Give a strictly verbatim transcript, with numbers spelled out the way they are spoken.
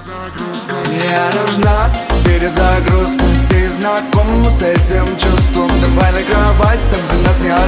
Мне нужна перезагрузка. Ты знаком с этим чувством. Давай на кровать, там где нас не